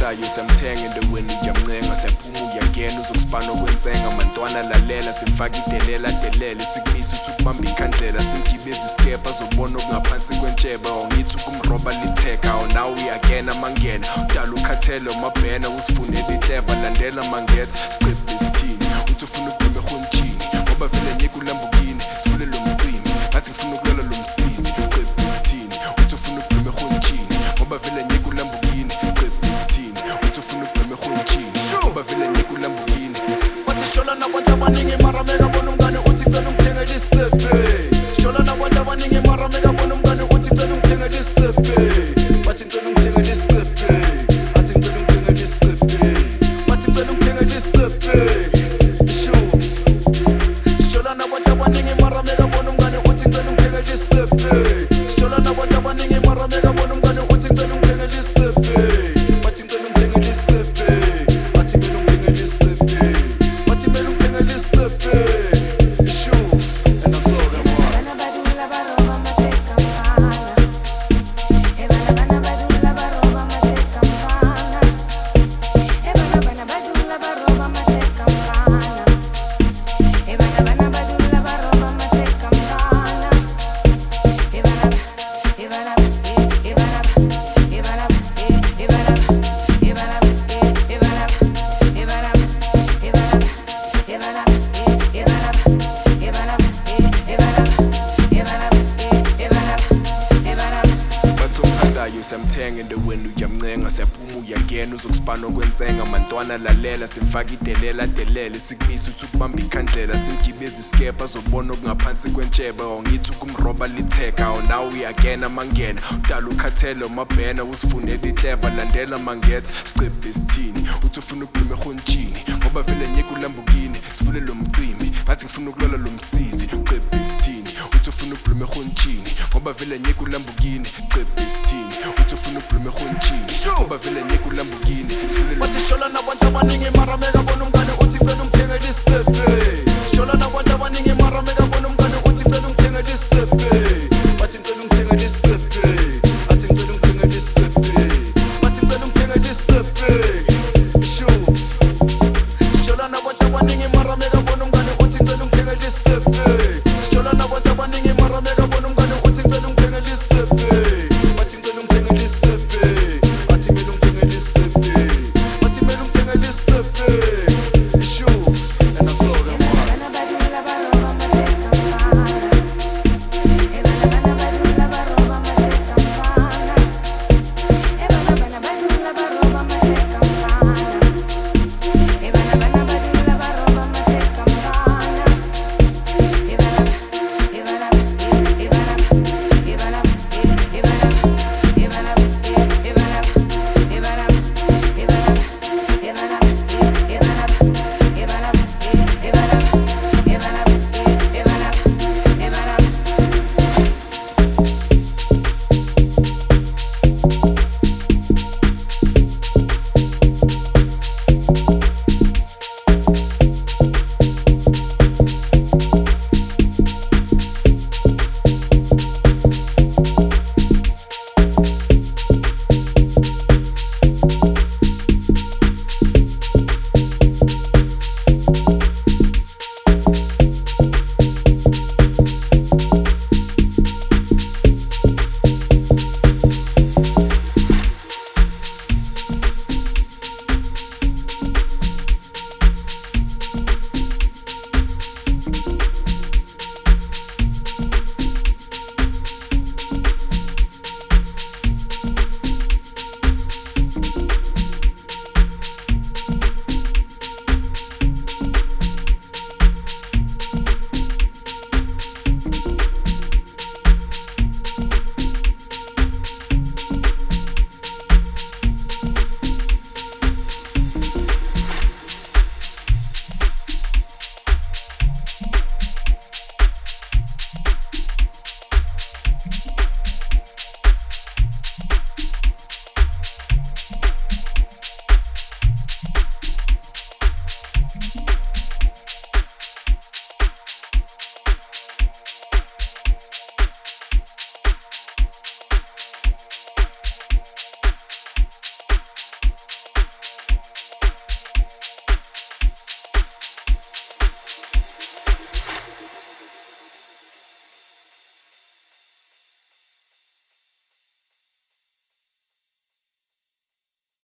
othandayo siyamthenga endaweni uyamncenga siyaphuma uyangena uzokusibana okwensenga mantwana lalela simfaka idelela delele sikumisa uthi ukubamba ikhandlela simgibeza isikepha azobona okungaphansi kwentsheba ongithi ukumroba litheka nawe uyagena mangena udala ukhathele umabhena usifunela ihleva landela mangetha siqephe isithini uthi ufuna ukubhema ehonjini ngoba vele nyeka ulambukini sifule lo mcimi ngathi ngifuna ukulola lo msizi qephe isithini uthi ufuna ukubhema ehonjini ngoba vele nyeka ulambukini qephe isithini uthi ufuna ukubhema ehonjini ngoba vele nyeka ulambukini wathi shola nabantu abaningi mara meka bona umngane uthi cela ungithengele isitepe shola nabantu abaningi mara meka bona umngane uthi cela ungithengele isitepe wathi ngicela ungithengele isitepe wathi ngicela ungithengele isitepe wathi ngicela ungithengele isitepe shola nabantu abaningi mara meka bona umngane uthi ngicela ungithengele isitepe shola nabantu abaningi mara meka bona umngane uthi ngicela ungithengele isitepe wathi ngicela ungithengele isitepe wathi ngicela ungithengele isitepe wathi ngicela ungithengele isitepe and I'm sorry siyamthenga endaweni uyamncenga siyaphuma uyangena uzokusibana okwensenga mantwana lalela simfaka idelela delele sikumisa uthi ukubamba ikhandlela simgibeza isikepha azobona okungaphansi kwentsheba ongithi ukumroba litheka nawe uyagena mangena udala ukhathele umabhena usifunela ihleva landela mangetha siqephe isithini uthi ufuna ukubhema ehonjini ngoba vele nyeka ulambukini sifule lo mcimi ngathi ngifuna ukulola lo msizi qephe isithini uthi ufuna ukubhema ehonjini ngoba vele nyeka ulambukini qephe isithini uthi ufuna ukubhema ehonjini ngoba vele nyeka ulambukini wathi shola nabantu abaningi mara meka bona umngane uthi cela ungithengele isitepe